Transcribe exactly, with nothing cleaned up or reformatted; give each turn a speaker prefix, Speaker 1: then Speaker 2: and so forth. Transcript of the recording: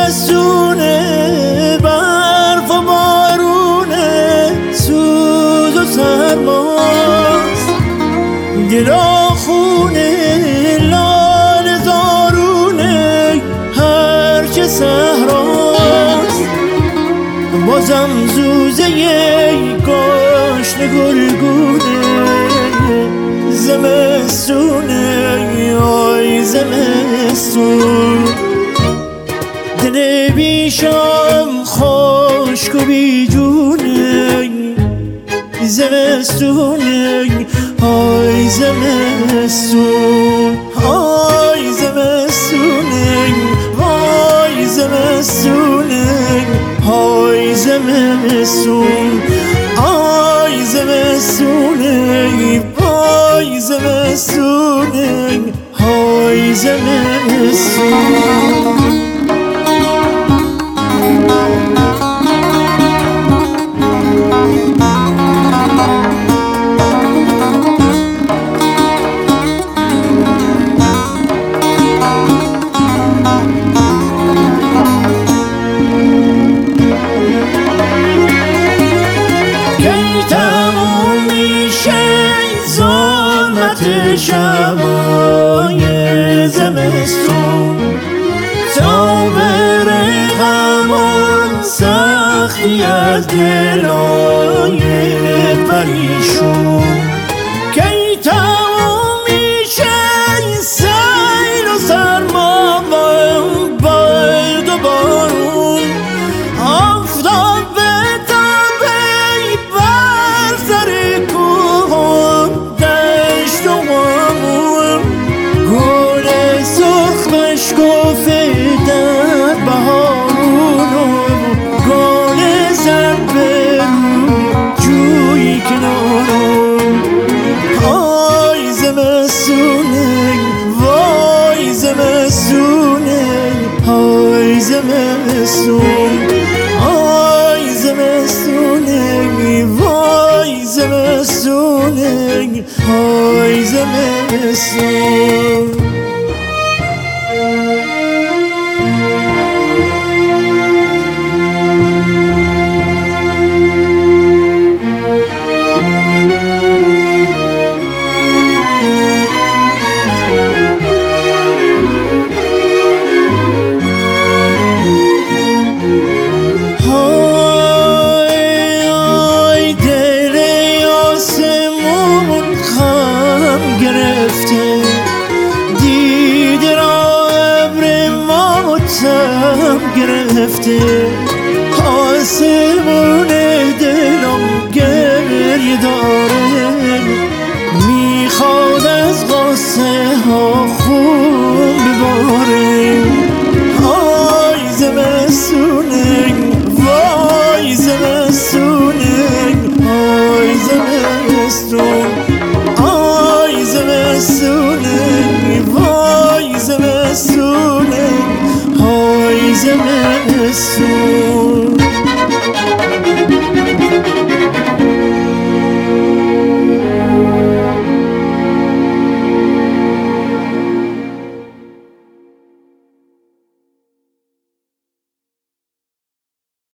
Speaker 1: زمستونه، برف و بارونه، سوز و سرماست، گلاخونه لال زارونه، هرچه صحراست. بازم زوزه گاشن گلگونه، زمستونه آی زمستون. دل بیشم خشک و بیجونه، زمستونه آی زمستون. آی زمستونه آی زمستونه آی زمستون. آی زمستونه آی زمستونه آی زمستون. شبای زمستون تا بره غمان، سختی از دلای پریشون. کی تموم میشه این سیل و سرما و برد و بارون، آفتاب بتابه بر سر کوه، دشت و غمون، گل سرخ بشکفه در بهارون، گل زرد به جوی کنارون. آی زمستونه وای زمستونه آی زمستون. آی زمستونه وای زمستونه آی زمستون. دیده را ابر ماتم گرفته، آسمون دلم گریه داره، میخواد از غصه ها خون بباره. آی زمستونه وای زمستونه آی زمستون. آی زمستونه وای زمستونه آی زمستون.